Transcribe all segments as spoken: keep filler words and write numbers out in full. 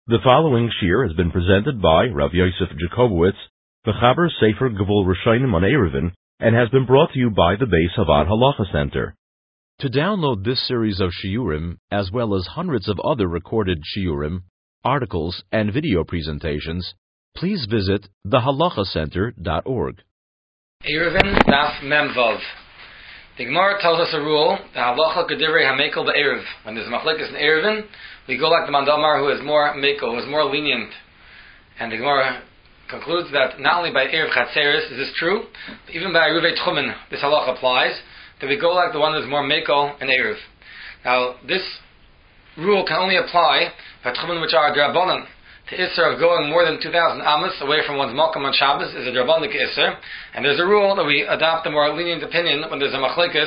The following shir has been presented by Rav Yosef Jacobowitz, Mechaber Sefer Gevul Rishonim on Eruvin, and has been brought to you by the Beis Havad Halacha Center. To download this series of shiurim, as well as hundreds of other recorded shiurim, articles, and video presentations, please visit the halacha center dot org. Eruvin Daf Memvav. The Gemara tells us a rule: the halacha kedivrei hamekel be'eruv. When there's a machlekes in Eruvin, we go like the Mandamar, who is more mekel, who is more lenient. And the Gemara concludes that not only by eruv chatzeres is this true, but even by eruv tchumen this halacha applies. That we go like the one who is more mekel and eruv. Now this rule can only apply by tchumen which are drabanan. The Isser of going more than two thousand amos away from one's Malkam on Shabbos is a Drabandik Isser, and there's a rule that we adopt a more lenient opinion when there's a Machlekes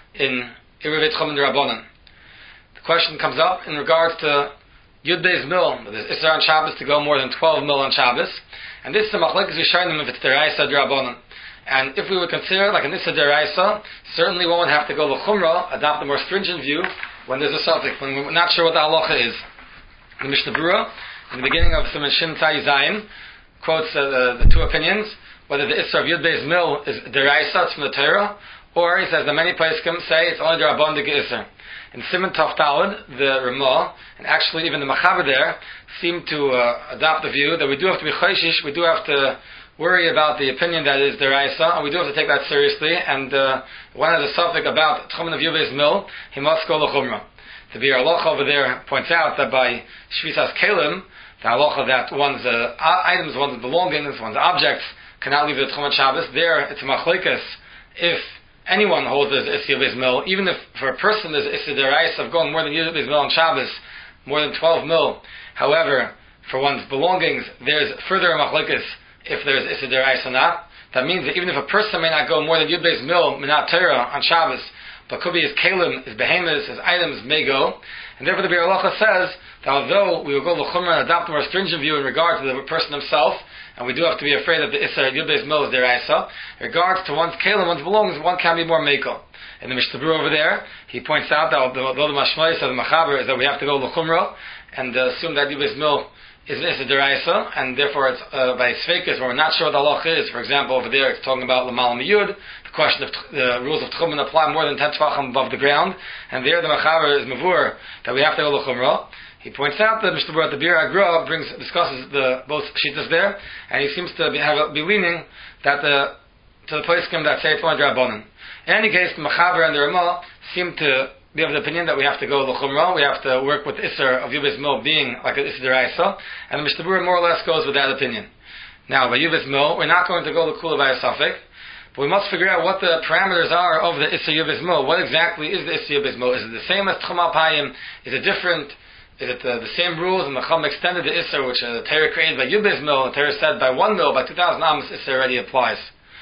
in Eruv Tchumen Drabanan. The question comes up in regards to Yud Beis Mil. There's Isser on Shabbos to go more than twelve mil on Shabbos, and this is a Machlekes Rishonim if it's Deraisa Drabanan. And if we would consider it like an Isser Deraisa, certainly one would have to go L'chumra, adopt a more stringent view when there's a suffix, when we're not sure what the halacha is. The Mishnah Berurah, in the beginning of Siman Shin Tzai Zayin, quotes uh, the, the two opinions, whether the Isser of Yud Beis Mil is Deraisa, it's from the Torah, or he says the many poskim say it's only Derabbandik Isser. In Siman Tov Talad, the Ramah, and actually even the Mechaber there, seem to uh, adopt the view that we do have to be Chayshish, we do have to worry about the opinion that is Deraisa, and we do have to take that seriously, and uh, one has a suffix about Tchumen of Yud Beis Mil, he must go L'chumra. The Bir Aloch over there points out that by Shvisas Kelim, the halacha that one's uh, items, one's belongings, one's objects cannot leave the Tchumen Shabbos. There, it's a machlekes if anyone holds this Isser Beis Mil, even if for a person there's Isser Deraisa of going more than Yud Beis Mil on Shabbos, more than twelve mil. However, for one's belongings, there's further a machlekes if there's Isser Deraisa or not. That means that even if a person may not go more than Yud Beis Mil Minat Torah on Shabbos, but could be his kelim, his behemoths, his items may go, and therefore the Bir Halacha says that although we will go l'chumra and adopt a more stringent view in regard to the person himself, and we do have to be afraid that the Isser Yud Beis Mil is deraisa, in regards to one's kelim, one's belongings, one can be more mekel. In the Mishnah Berurah over there, he points out that although the Mashmalei of the Machaber is that we have to go l'chumra and uh, assume that Yud Beis Mil is an Isser deraisa, and therefore it's uh, by Sfeikis, when we're not sure what the halach is. For example, over there it's talking about L'mal Miyud, the question of the uh, rules of Tchumen apply more than ten Tvachim above the ground, and there the Machaber is Mavur, that we have to go l'chumra. He points out that Mishnah Berurah the Bir Agra brings discusses the both shittas there, and he seems to be, have, be leaning that the to the poskim that say it's only Drabanan. In any case, the Machaber and the Ramah seem to be of the opinion that we have to go l'chumra, we have to work with Isser of Yud Beis Mil being like an Isser Deraisa, and the Mishnah Berurah more or less goes with that opinion. Now, by Yud Beis Mil, we're not going to go l'kula by a suffix, but we must figure out what the parameters are of the Isser Yud Beis Mil. What exactly is the Isser Yud Beis Mil? Is it the same as Tchum Alpayim? Is it different? Is it uh, the same rules? And the Chum extended the Isser, which uh, the Torah created by Yud Beis Mil, the Torah said by one mil, by two thousand amos, Isser already applies.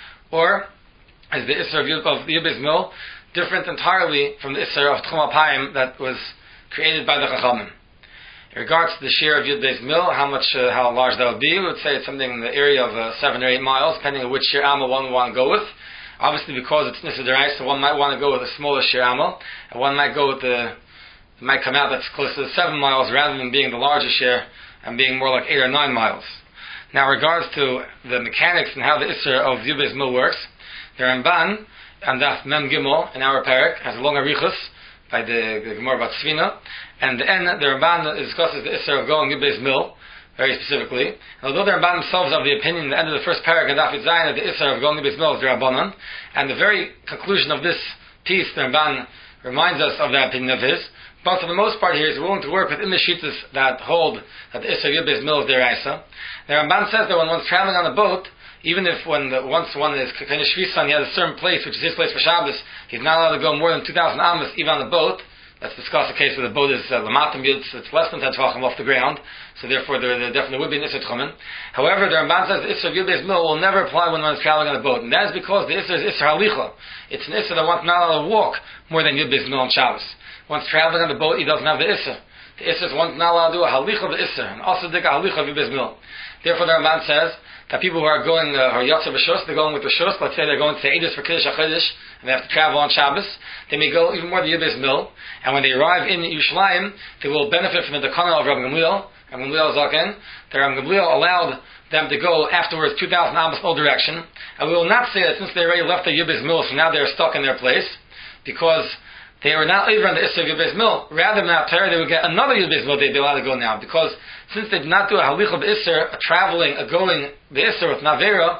Or is the Isser of Yud, of Yud Beis Mil different entirely from the Isser of Tchum Alpayim that was created by the Chachamim? In regards to the share of Yud Beis Mil, how much, uh, how large that would be, we would say it's something in the area of uh, seven or eight miles, depending on which share amal one would want to go with. Obviously, because it's Nisr Deraisa, so one might want to go with a smaller share amal, and one might go with the, it might come out that's close to seven miles rather than being the larger share and being more like eight or nine miles. Now, in regards to the mechanics and how the Isser of Yud Beis Mil works, the Ramban, and Daf Mem Gimel in our parak has a long arichus by the, the Gemara Bat Tzvina, and the end the Ramban discusses the Isser of going Yud Beis Mil very specifically. And although the Ramban themselves have the opinion in the end of the first parak in Daf Zayin that the Isser of going Yud Beis Mil is Rabbanan, and the very conclusion of this piece, the Ramban reminds us of that opinion of his. But for the most part, here he's willing to work within the shittas that hold that the Isser Yud Beis Mil is deraisa. The Ramban says that when one's traveling on a boat, even if when the, once one is kind of shvisan, he has a certain place which is his place for Shabbos, he's not allowed to go more than two thousand amos even on the boat. Let's discuss a case where the boat is uh, lamatam yud, so it's less than ten tvachim off the ground, so therefore there, there definitely would be an Isser Tchumen. However, the Ramban says the Isser of Yud Beis Mil will never apply when one is traveling on a boat, and that is because the Isser is Isser Halicha. It's an Isser that one's not allowed to walk more than Yud Beis Mil on Shabbos. Once traveling on the boat, he doesn't have the Isser. The Isser is one's not allowed to do a Halicha of the Isser, and also dig a Halicha of Yud Beis Mil. Therefore, the Ramban says that people who are going, uh, who are Yotzer B'Shus, they're going with the Shus, let's say they're going to Eidos for Kiddush HaChiddush, and they have to travel on Shabbos, they may go even more than Yud Beis Mil, and when they arrive in Yerushalayim, they will benefit from the Dekana of Rabbi Gamliel, Ram Gamliel Zaken, that Ram Gamliel allowed them to go afterwards two thousand amos in all direction. And we will not say that since they already left the Yibis Mill, so now they are stuck in their place, because they were not even on the Isser of Yibis Mill. Rather than that, they would get another Yibis Mill, they'd be allowed to go now, because since they did not do a Halich of Isser, a traveling, a going, the Isser with Navera,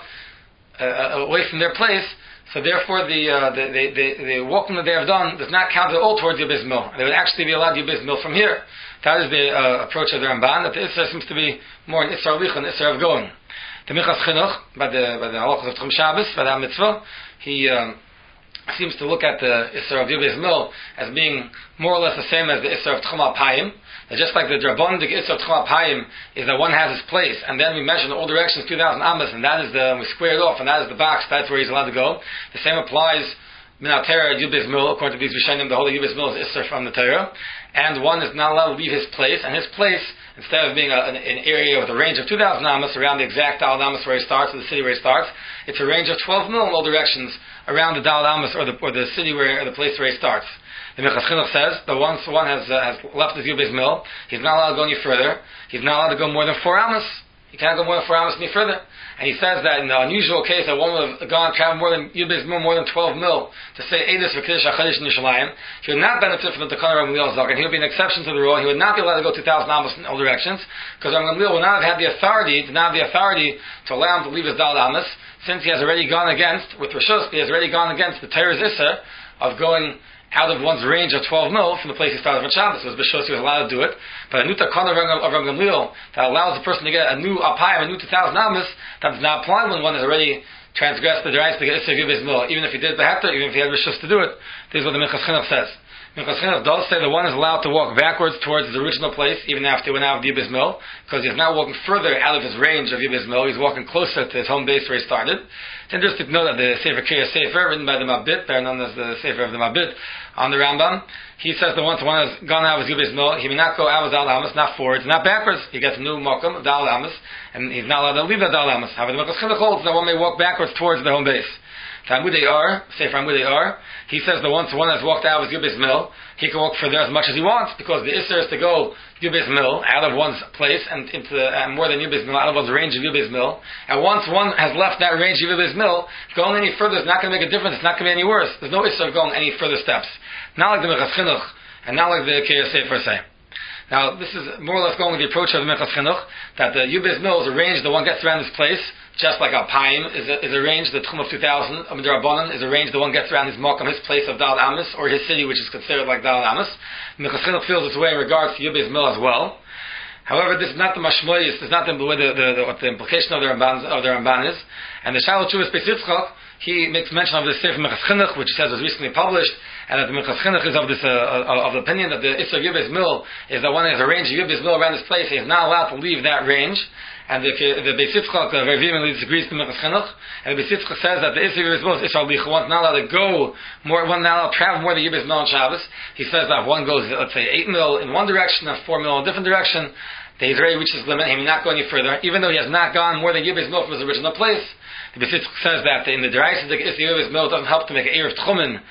uh, away from their place, so therefore the, uh, the, the, the, the walking that they have done does not count at all towards Yibis Mill. They would actually be allowed Yibis Mill from here. That is the uh, approach of the Ramban, that the Isser seems to be more an Isser Halich, an Isser of going. The Minchas Chinuch, by the, by the Halachos of Tchum Shabbos, by the Mitzvah, he, um, seems to look at the Isser of Yibis Mill as being more or less the same as the Isser of Tchum Apayim. Just like the Drabon, the Isser of Tchum Apayim is that one has his place, and then we measure in all directions two thousand Amos, and that is the, we square it off, and that is the box, that's where he's allowed to go. The same applies Minat Torah Yibis Mill, according to these Rishonim, the whole Yibis Mill is Isser from the Torah, and one is not allowed to leave his place, and his place, instead of being a, an, an area with a range of two thousand Amos around the exact Daled Amos where he starts, or the city where he starts, it's a range of twelve mil in all directions around the Daled Amos or the, or the city where, or the place where he starts. The Minchas Chinuch says that once one has, uh, has left his Yibis Mill, he's not allowed to go any further. He's not allowed to go more than four Amos. He can't go more than four Amos any further. And he says that in the unusual case that one would have gone, traveled more than Yibis Mill, more than twelve mil, to say Eidus for Kiddush HaChadesh in Yerushalayim, he would not benefit from the Takana Ram Gamliel Zaken. He would be an exception to the rule. He would not be allowed to go two thousand Amos in all directions, because Ram Gamliel would not have had the authority, did not have the authority to allow him to leave his Daled Amos, since he has already gone against, with Rishus, he has already gone against the Torah's Isser of going out of one's range of twelve mil from the place he started from Shabbos. So B'Shos he was allowed to do it. But a new takana of Ram Gamliel that allows the person to get a new apayim, a new two thousand amos, that does not apply when one has already transgressed the rights to get Isser Yibis Mill, even if he did Behekta, even if he had B'Shos to do it. This is what the Minchas Chinuch says. Minchas Chinuch does say that one is allowed to walk backwards towards his original place, even after he went out of Yibis Mill, because he's not walking further out of his range of Yibis Mill, he's walking closer to his home base where he started. It's interesting to know that the Sefer Kriya Sefer, written by the Mabit, better known as the Sefer of the Mabit, on the Rambam, he says that once one has gone out of his Yibis Mill, he may not go out of Daled Amos, not forwards, not backwards. He gets a new Mokum of Daled Amos, and he's not allowed to leave the Daled Amos. However, the Minchas Chinuch holds that one may walk backwards towards their home base. Talmudei Or, Sefer Talmudei Or, he says that once one has walked out of his Yibis Mill, he can walk further as much as he wants, because the Isser is to go Yibis Mill out of one's place and into uh, more than Yibis Mill, out of one's range of Yibis Mill. And once one has left that range of Yibis Mill, going any further is not going to make a difference. It's not going to be any worse. There's no Isser of going any further steps. Not like the Minchas Chinuch, and not like the Kriya Sefer say. Now, this is more or less going with the approach of the Minchas Chinuch, that the Yibis Mill is arranged, the one gets around his place, just like Alpayim is, is arranged, the Tchum of two thousand, of the Rabbanan is arranged, the one gets around his Mokum, his place of Daled Amos, or his city, which is considered like Daled Amos. Minchas Chinuch feels this way in regards to Yibis Mill as well. However, this is not the mashmoyis, this is not the, the, the, the, what the implication of the Ramban, of the Ramban is. And the Shalot Shuvas Beis Yitzchak, he makes mention of this Sefer Minchas Chinuch, which he says was recently published, and that the Minchas Chinuch is of this uh, of the opinion that the Isser Yibis Mill is that one has a range of Yibis Mill around his place, he is not allowed to leave that range. And the, the Beis Yitzchak uh, very vehemently disagrees with the Minchas Chinuch, and the Beis Yitzchak says that the Isser Yibis Mill is Isser Licha, one's not allowed to go more, one not allowed to travel more than Yibis Mill on Shabbos. He says that if one goes, let's say, eight mil in one direction and four mil in a different direction, that he's already reached his limit, he may not go any further, even though he has not gone more than Yibis Mill from his original place. The Beis Yitzchak says that in the Deraisa, the Isser Yibis Mill doesn't help to make an Erev Tchumen,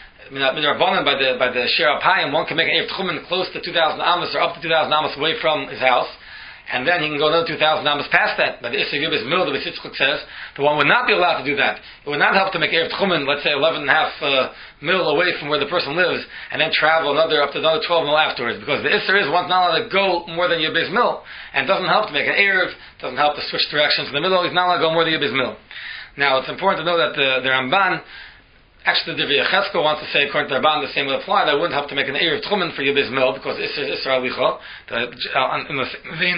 by the by the Shir Apayim, one can make an Erev Tchumen close to two thousand Amos or up to two thousand Amos away from his house, and then he can go another two thousand Amos past that. But the Isser Yibis Mill, the Beis Yitzchak says, the one would not be allowed to do that. It would not help to make Erev Tchumen, let's say eleven and a half uh, mil away from where the person lives, and then travel another up to another twelve mil afterwards, because the Isser is one's not allowed to go more than Yibis Mill, and it doesn't help to make an Erev, doesn't help to switch directions in the middle, he's not allowed to go more than Yibis Mill. Now, it's important to know that the, the Ramban, actually the V'Yechesko wants to say, according to the Ramban, the same would apply, that it wouldn't help to make an Erev Tchumen for Yibis Mill, because Isser is Isser Alicha, in the same vein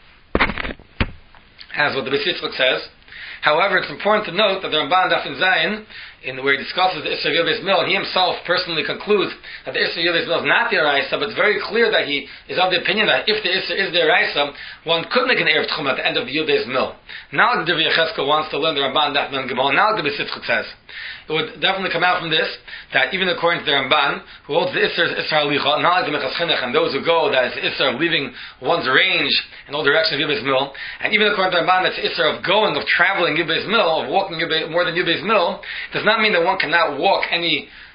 as what the Beis Yitzchak says. However, it's important to note that the Ramban Daf Zayin, in where he discusses the Isser Yibis Mill, he himself personally concludes that the Isser Yibis Mill is not the Araisa, but it's very clear that he is of the opinion that if the Isser is the Araisa, one could make an Erev Tchum at the end of the Yibis Mill. Now the V'Yechesko wants to learn the Ramban Daf Mem Gimel, now the Beis Yitzchak says. It would definitely come out from this that even according to the Ramban, who holds the Isser is Isser Halicha, not like the Minchas Chinuch, and those who go that it's the Isser of leaving one's range in all directions of Yibis Mill, and even according to the Ramban, that's the Isser of going, of traveling Yibis Mill, of walking Yibis, more than Yibis Mill, does not mean that one cannot walk any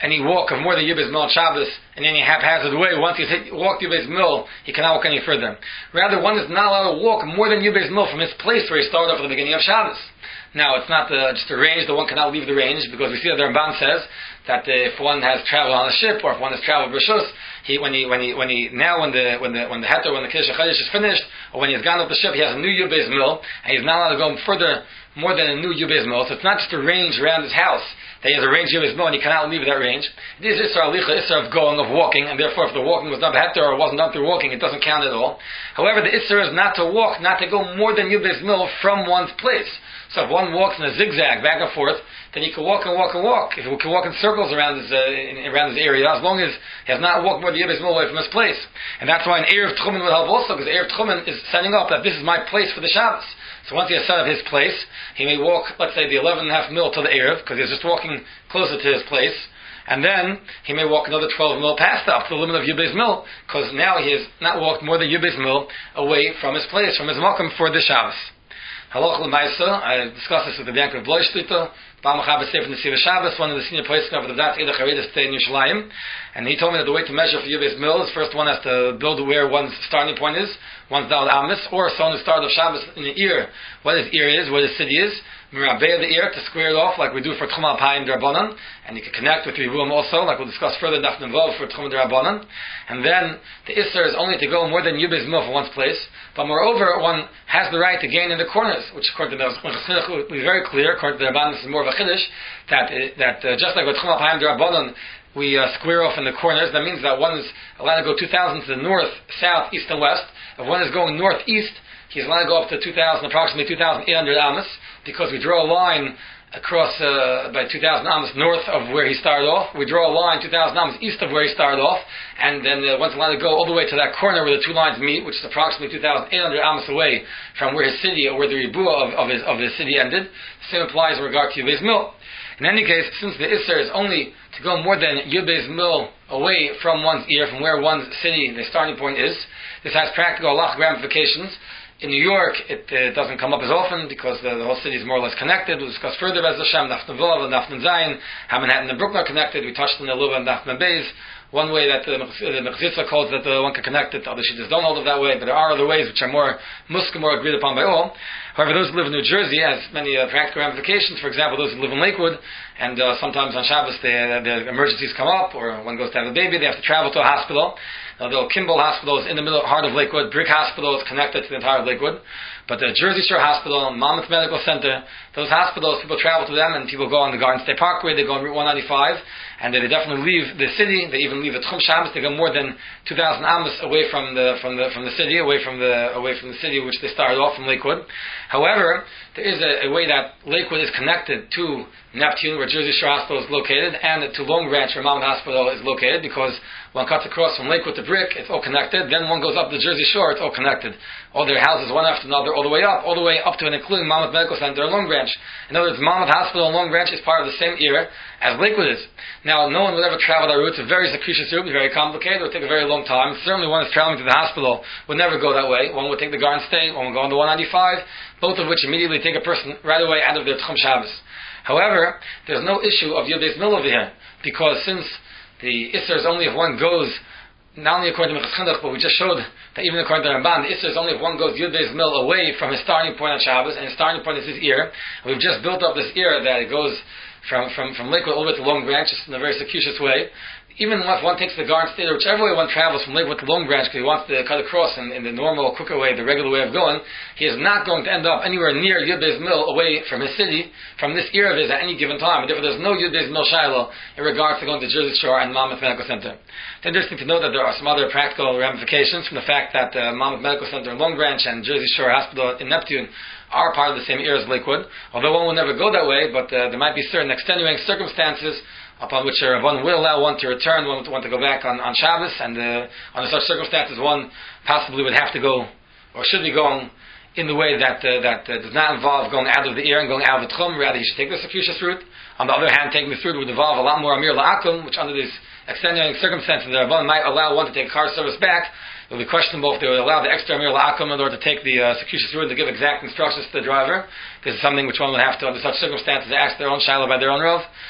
any walk of more than Yubis Mil on Shabbos in any haphazard way, once he's hit, walked Yubis Mil, he cannot walk any further. Rather, one is not allowed to walk more than Yubis Mil from his place where he started off at the beginning of Shabbos. Now, it's not uh, just a range that one cannot leave the range, because we see that the Ramban says that uh, if one has traveled on a ship, or if one has traveled Rishus, he, when he, when he, when he, now when the, when the, when the Heter, when the Kiddush HaChadesh is finished, or when he's gone up the ship, he has a new Yubis Mil, and he's not allowed to go further, more than a new Yubis Mil. So it's not just a range around his house, that he has a range of his and he cannot leave that range. It is Isra Alicha, Isra of going, of walking, and therefore if the walking was not Heter or wasn't done through walking, it doesn't count at all. However, the Isra is not to walk, not to go more than Yubis Mil from one's place. So if one walks in a zigzag back and forth, then he can walk and walk and walk. If he can walk in circles around his uh, in, around his area, as long as he has not walked more than Yubis Mil away from his place. And that's why an Erev Tchumen will help also, because Erev Tchumen is setting up that this is my place for the Shabbos. So once he has set up his place, he may walk, let's say, the eleven and a half mil to the Erev, because he's just walking closer to his place, and then he may walk another twelve mil past up to the limit of Yubis Mil, because now he has not walked more than Yubis Mil away from his place, from his Malkum for the Shabbos. Halach l'maisa, I discussed this with the Bianca of Bloy Shlita, Bal Mechaber Sefer Nesiva Shabbos, one of the senior places of the Dats Eda Charedes stay in Yerushalayim, and he told me that the way to measure for Yubis Mil is first one has to build where one's starting point is, one's Dal Amis, or someone who started of Shabbos in the ear, what his ear is, what his city is, Mirabeh the ear, to square it off like we do for Tchum Alpayim D'Rabbanan, and you can connect with Rivuim also, like we'll discuss further in Daf Nevov for Tchum D'Rabbanan, and then the Isser is only to go more than Yubis Mil for one's place, but moreover, one has the right to gain in the corners, which according to the Chinuch will be very clear, according to the Ramban, this is more of a Chiddush, that, that uh, just like with Tchum Alpayim D'Rabbanan, we uh, square off in the corners, that means that one is allowed to go two thousand to the north, south, east, and west. If one is going northeast, he's allowed to go up to two thousand, approximately two thousand eight hundred Amos, because we draw a line across uh, by two thousand Amos north of where he started off. We draw a line two thousand Amos east of where he started off, and then uh, one's allowed to go all the way to that corner where the two lines meet, which is approximately two thousand eight hundred Amos away from where his city, or where the Ribua of, of, his, of his city ended. The same applies in regard to Yubis Mil. In any case, since the Isser is only to go more than Yubis Mil away from one's ear, from where one's city, the starting point is, this has practical halachic ramifications. In New York, it uh, doesn't come up as often because the, the whole city is more or less connected. We'll discuss further as Hashem, Naftan Vov, and Naftan Zayin, how Manhattan and Brooklyn are connected. We touched on the Luba and Naftan Beis. One way that the Mechzitzah calls that uh, one can connect it, other shittas don't hold it that way, but there are other ways which are more musk, more agreed upon by all. However, those who live in New Jersey has many uh, practical ramifications. For example, those who live in Lakewood, and uh, sometimes on Shabbos they, uh, the emergencies come up, or one goes to have a baby, they have to travel to a hospital. Now, the Kimball Hospital is in the middle heart of Lakewood. Brick Hospital is connected to the entire of Lakewood. But the Jersey Shore Hospital, Monmouth Medical Center, those hospitals, people travel to them, and people go on the Garden State Parkway, they go on Route one ninety-five, and they, they definitely leave the city. They even leave at Tchum Shabbos. They go more than two thousand Amos away from the from the from the city, away from the away from the city which they started off from Lakewood. However, there is a, a way that Lakewood is connected to Neptune, where Jersey Shore Hospital is located, and to Long Branch, where Monmouth Hospital is located, because one cuts across from Lakewood to Brick, it's all connected. Then one goes up the Jersey Shore, it's all connected. All their houses, one after another, all the way up, all the way up to and including Monmouth Medical Center and Long Branch. In other words, Monmouth Hospital and Long Branch is part of the same era as Lakewood is. Now, no one would ever travel that route. It's a very circuitous route, it's very complicated, it would take a very long time. Certainly one is traveling to the hospital would never go that way. One would take the Garden State, one would go on the one ninety-five, both of which immediately take a person right away out of their Tchum Shabbos. However, there's no issue of Yubis Mil over here, because since the Isser is only if one goes, not only according to Mechas Chinuch, but we just showed that even according to Ramban, the Isser is only if one goes Yubis Mil away from his starting point on Shabbos, and his starting point is his ear. We've just built up this ear that it goes from, from, from Lakewood all the way to Long Branch, just in a very circuitous way. Even if one takes the Garden State, or whichever way one travels from Lakewood to Long Branch, because he wants to cut across in, in the normal, quicker way, the regular way of going, he is not going to end up anywhere near Yubis Mil away from his city, from this era of his at any given time. And therefore there's no Yubis Mil Shiloh in regards to going to Jersey Shore and Monmouth Medical Center. It's interesting to know that there are some other practical ramifications from the fact that uh, Monmouth Medical Center in Long Branch and Jersey Shore Hospital in Neptune are part of the same era as Lakewood. Although one will never go that way, but uh, there might be certain extenuating circumstances upon which uh, one will allow one to return, one to want to go back on, on Shabbos, and uh, under such circumstances one possibly would have to go, or should be going, in the way that uh, that uh, does not involve going out of the ear and going out of the Tchum. Rather, he should take the circuitous route. On the other hand, taking this route would involve a lot more Amir La'akum, which under these extenuating circumstances, the Rabban might allow one to take car service back. It would be questionable if they would allow the extra Amir La'akum in order to take the uh, circuitous route and to give exact instructions to the driver. This is something which one would have to, under such circumstances, ask their own Shiloh by their own Rav.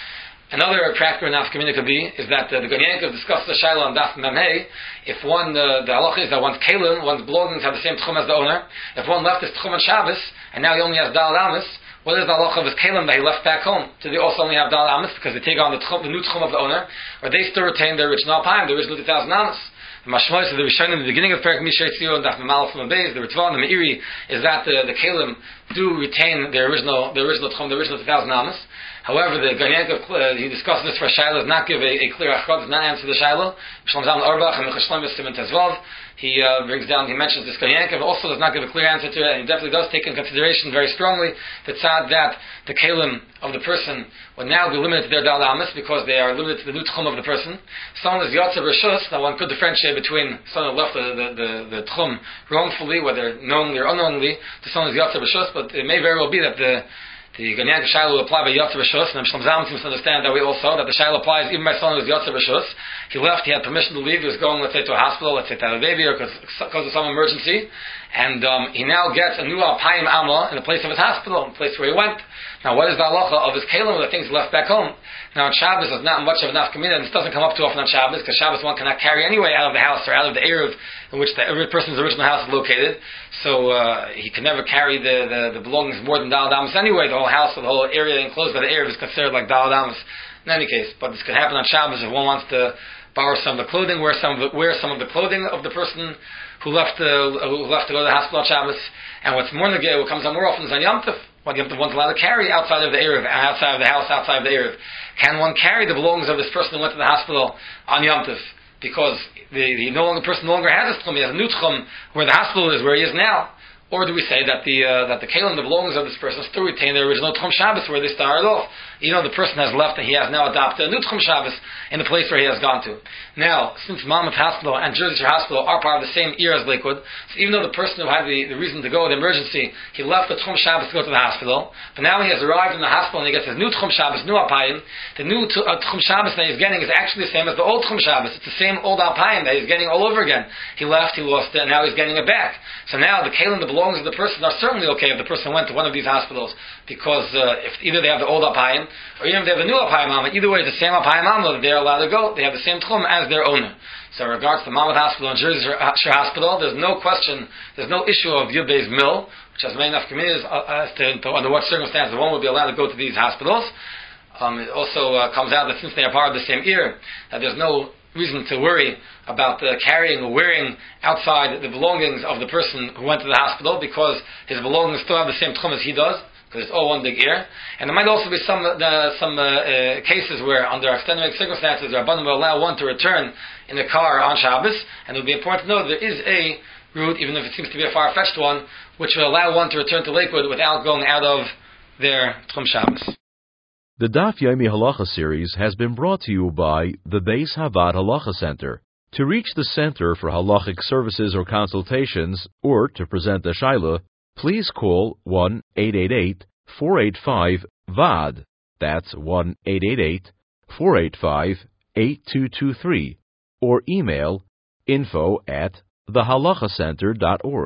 Another practical nafkamina could be is that uh, the Gan Yankov discussed the Shaila on Daf Memhei. If one, uh, the halacha is that one's kalim, one's belongings have the same tchum as the owner. If one left his tchum on Shabbos, and now he only has Dal Amis, what is the halacha of his kalim that he left back home? Do they also only have Dal Amis because they take on the, tchum, the new tchum of the owner? Or they still retain their original Alpayim, the original two thousand Amis? The Mashmois of the Rishonim in the beginning of Perek Mishay Tzio and Daf Memalef from the Beis, the Ritva and the Meiri, is that the, the kalim do retain their original, the original tchum, the original two thousand Amis. However, the Gan Yankov, uh, he discussed this for Shaila, does not give a, a clear achad, does not answer the Shaila. Shalom Zalman Arbach and Mechashlam Yistim and Tezvav, he uh, brings down, he mentions this Gan Yankov, also does not give a clear answer to it, and he definitely does take in consideration very strongly the tzad that the kalim of the person would now be limited to their Dal Amis because they are limited to the new tchum of the person. Someone is Yotzer Rishus, now one could differentiate between someone who left the, the, the, the tchum wrongfully, whether knowingly or unknowingly, to someone who is Yotzer Rishus, but it may very well be that the The Gan Yankov Shaila will apply by Yotzer Rishus, and Shlomo Zalman seems to understand that way also, that the Shaila applies even by someone who is Yotzer Rishus. He left, he had permission to leave, he was going, let's say, to a hospital, let's say to have a baby, or because of some emergency, and um, he now gets a new Alpayim Amma in the place of his hospital, in the place where he went. Now, what is the halacha of his kalim, the things left back home? Now, on Shabbos, there's not much of an nafkamina, and this doesn't come up too often on Shabbos, because Shabbos one cannot carry anyway out of the house, or out of the eruv in which the every person's original house is located. So, uh, he can never carry the, the, the belongings more than Dal Damas anyway. The whole house, or the whole area enclosed by the eruv is considered like Dal Damas in any case. But this could happen on Shabbos if one wants to borrow some of the clothing, wear some of the, wear some of the clothing of the person who left to, who left to go to the hospital on Shabbos. And what's more negay, what comes on more often is on Yom Tov. What Yom Tov one's allowed to carry outside of the eruv, outside of the house, outside of the eruv. Can one carry the belongings of this person who went to the hospital on Yom Tov? Because the, the no longer person no longer has a tchum, he has a new tchum where the hospital is, where he is now. Or do we say that the uh, that the kalim, the belongings of this person, still retain their original tchum Shabbos where they started off? You know, the person has left and he has now adopted a new tchum Shabbos in the place where he has gone to. Now, since Monmouth Hospital and Jersey Shore Hospital are part of the same ear as Lakewood, so even though the person who had the, the reason to go, the emergency, he left the tchum Shabbos to go to the hospital, but now he has arrived in the hospital and he gets his new tchum Shabbos, new Alpayim. The new t- uh, tchum Shabbos that he's getting is actually the same as the old tchum Shabbos. It's the same old Alpayim that he's getting all over again. He left, he lost it, and now he's getting it back. So now the kalim, the belongings of the person are certainly okay if the person went to one of these hospitals, because uh, if either they have the old Alpayim or even if they have the new Alpayim Amma, either way it's the same Alpayim Amma that they're allowed to go. They have the same tchum as their owner. So in regards to Monmouth Hospital and Jersey Shore Hospital, there's no question, there's no issue of Yud Beis Mill, which has many enough communities uh, as to, to under what circumstances one would be allowed to go to these hospitals. Um, it also uh, comes out that since they are part of the same ear, that there's no reason to worry about uh, carrying or wearing outside the belongings of the person who went to the hospital, because his belongings still have the same tchum as he does, because it's all one big ear. And there might also be some uh, some uh, uh, cases where, under extenuating circumstances, the Rabbanim will allow one to return in a car on Shabbos, and it would be important to know that there is a route, even if it seems to be a far-fetched one, which will allow one to return to Lakewood without going out of their tchum Shabbos. The Daf Yomi Halacha series has been brought to you by the Beis Havad Halacha Center. To reach the Center for Halachic Services or Consultations, or to present a Shaila, please call one eight eight eight, four eight five, V A D. That's one eight eight eight, four eight five, eight two two three. Or email info at the halacha center dot org.